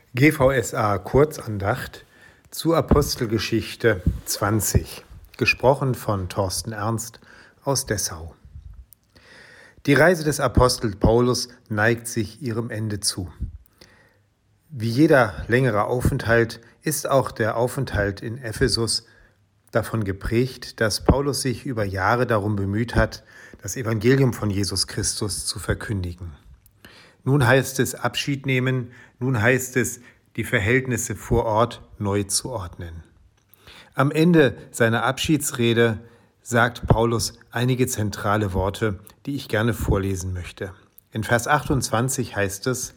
GVSA Kurzandacht zur Apostelgeschichte 20, gesprochen von Thorsten Ernst aus Dessau. Die Reise des Apostels Paulus neigt sich ihrem Ende zu. Wie jeder längere Aufenthalt ist auch der Aufenthalt in Ephesus davon geprägt, dass Paulus sich über Jahre darum bemüht hat, das Evangelium von Jesus Christus zu verkündigen. Nun heißt es Abschied nehmen, nun heißt es, die Verhältnisse vor Ort neu zu ordnen. Am Ende seiner Abschiedsrede sagt Paulus einige zentrale Worte, die ich gerne vorlesen möchte. In Vers 28 heißt es: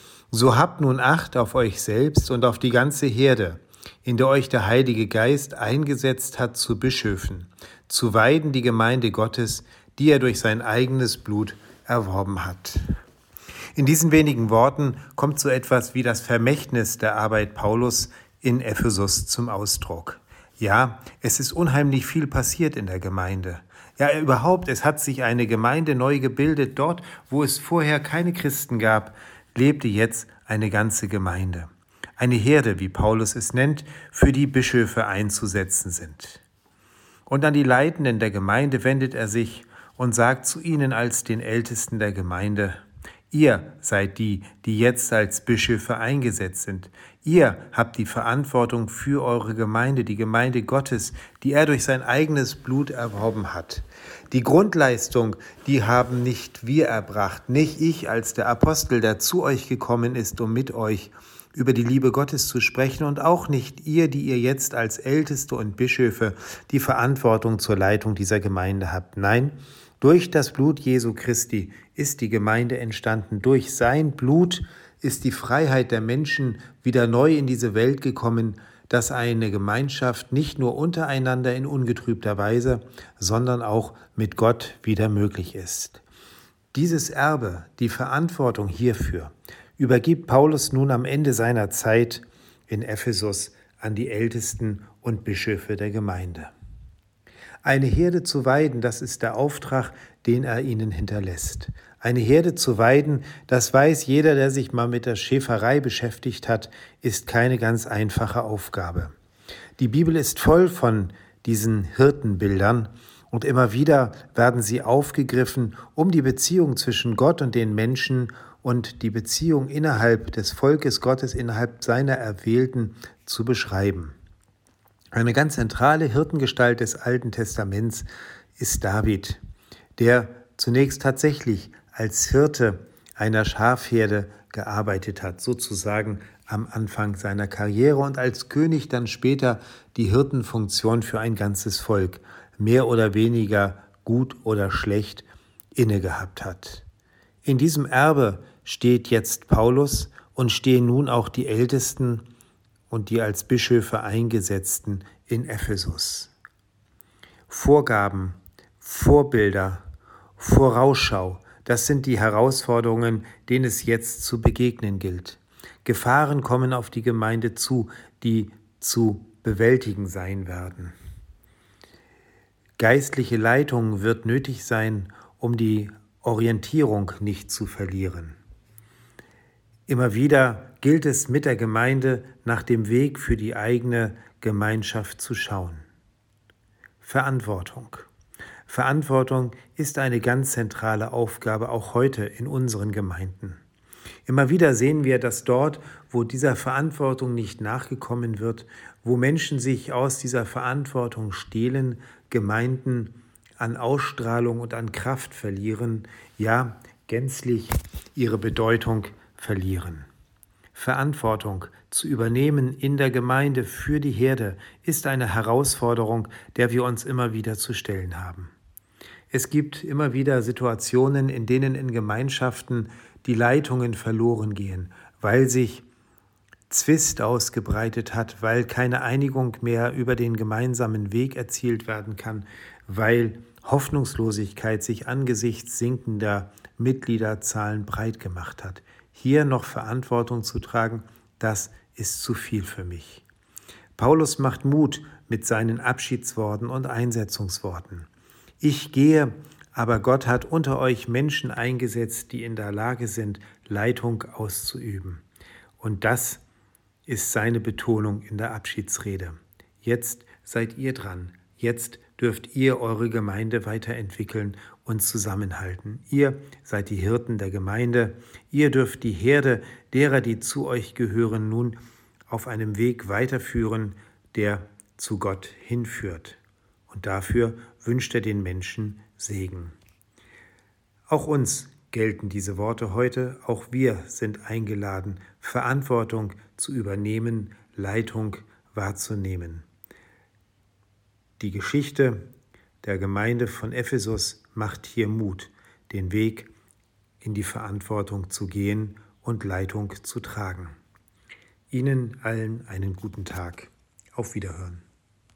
So habt nun Acht auf euch selbst und auf die ganze Herde, in der euch der Heilige Geist eingesetzt hat zu Bischöfen, zu weiden die Gemeinde Gottes, die er durch sein eigenes Blut erworben hat. In diesen wenigen Worten kommt so etwas wie das Vermächtnis der Arbeit Paulus in Ephesus zum Ausdruck. Ja, es ist unheimlich viel passiert in der Gemeinde. Ja, überhaupt, es hat sich eine Gemeinde neu gebildet. Dort, wo es vorher keine Christen gab, lebte jetzt eine ganze Gemeinde. Eine Herde, wie Paulus es nennt, für die Bischöfe einzusetzen sind. Und an die Leitenden der Gemeinde wendet er sich und sagt zu ihnen als den Ältesten der Gemeinde: Ihr seid die, die jetzt als Bischöfe eingesetzt sind. Ihr habt die Verantwortung für eure Gemeinde, die Gemeinde Gottes, die er durch sein eigenes Blut erworben hat. Die Grundleistung, die haben nicht wir erbracht, nicht ich als der Apostel, der zu euch gekommen ist, um mit euch über die Liebe Gottes zu sprechen, und auch nicht ihr, die ihr jetzt als Älteste und Bischöfe die Verantwortung zur Leitung dieser Gemeinde habt. Nein, durch das Blut Jesu Christi ist die Gemeinde entstanden. Durch sein Blut ist die Freiheit der Menschen wieder neu in diese Welt gekommen, dass eine Gemeinschaft nicht nur untereinander in ungetrübter Weise, sondern auch mit Gott wieder möglich ist. Dieses Erbe, die Verantwortung hierfür, übergibt Paulus nun am Ende seiner Zeit in Ephesus an die Ältesten und Bischöfe der Gemeinde. Eine Herde zu weiden, das ist der Auftrag, den er ihnen hinterlässt. Eine Herde zu weiden, das weiß jeder, der sich mal mit der Schäferei beschäftigt hat, ist keine ganz einfache Aufgabe. Die Bibel ist voll von diesen Hirtenbildern und immer wieder werden sie aufgegriffen, um die Beziehung zwischen Gott und den Menschen und die Beziehung innerhalb des Volkes Gottes, innerhalb seiner Erwählten zu beschreiben. Eine ganz zentrale Hirtengestalt des Alten Testaments ist David, der zunächst tatsächlich als Hirte einer Schafherde gearbeitet hat, sozusagen am Anfang seiner Karriere, und als König dann später die Hirtenfunktion für ein ganzes Volk, mehr oder weniger gut oder schlecht, inne gehabt hat. In diesem Erbe steht jetzt Paulus und stehen nun auch die Ältesten und die als Bischöfe Eingesetzten in Ephesus. Vorgaben, Vorbilder, Vorausschau, das sind die Herausforderungen, denen es jetzt zu begegnen gilt. Gefahren kommen auf die Gemeinde zu, die zu bewältigen sein werden. Geistliche Leitung wird nötig sein, um die Orientierung nicht zu verlieren. Immer wieder gilt es, mit der Gemeinde nach dem Weg für die eigene Gemeinschaft zu schauen. Verantwortung. Verantwortung ist eine ganz zentrale Aufgabe, auch heute in unseren Gemeinden. Immer wieder sehen wir, dass dort, wo dieser Verantwortung nicht nachgekommen wird, wo Menschen sich aus dieser Verantwortung stehlen, Gemeinden an Ausstrahlung und an Kraft verlieren, ja, gänzlich ihre Bedeutung verlieren. Verantwortung zu übernehmen in der Gemeinde für die Herde ist eine Herausforderung, der wir uns immer wieder zu stellen haben. Es gibt immer wieder Situationen, in denen in Gemeinschaften die Leitungen verloren gehen, weil sich Zwist ausgebreitet hat, weil keine Einigung mehr über den gemeinsamen Weg erzielt werden kann, weil Hoffnungslosigkeit sich angesichts sinkender Mitgliederzahlen breit gemacht hat. Hier noch Verantwortung zu tragen, das ist zu viel für mich. Paulus macht Mut mit seinen Abschiedsworten und Einsetzungsworten. Ich gehe, aber Gott hat unter euch Menschen eingesetzt, die in der Lage sind, Leitung auszuüben. Und das ist seine Betonung in der Abschiedsrede. Jetzt seid ihr dran. Jetzt dürft ihr eure Gemeinde weiterentwickeln und zusammenhalten. Ihr seid die Hirten der Gemeinde. Ihr dürft die Herde derer, die zu euch gehören, nun auf einem Weg weiterführen, der zu Gott hinführt. Und dafür wünscht er den Menschen Segen. Auch uns gelten diese Worte heute. Auch wir sind eingeladen, Verantwortung zu übernehmen, Leitung wahrzunehmen. Die Geschichte der Gemeinde von Ephesus macht hier Mut, den Weg in die Verantwortung zu gehen und Leitung zu tragen. Ihnen allen einen guten Tag. Auf Wiederhören.